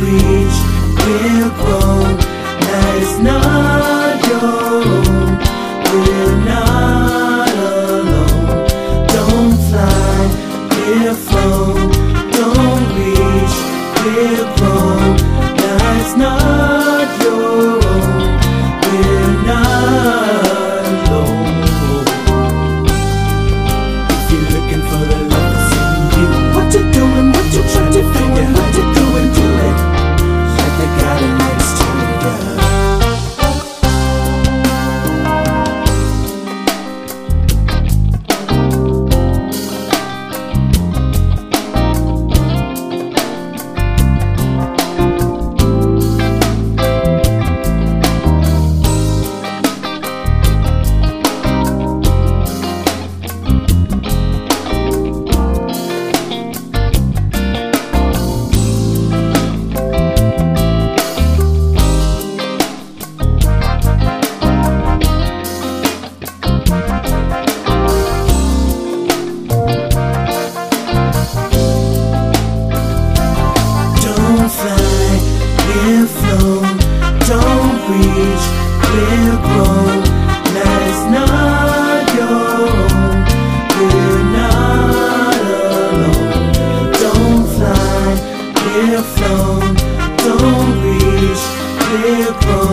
reach, we're grown. That is not your own. We're not alone. Don't fly, we're flown. Don't reach, we're grown. That's not your own. We're not alone. If you're looking for the love that's in you, what you doing? What you trying to figure? What you doing? Do it like they got it next to you. We're flown, don't reach, we're grown. That is not your own. We're not alone. Don't fly, we're flown, don't reach, we're grown.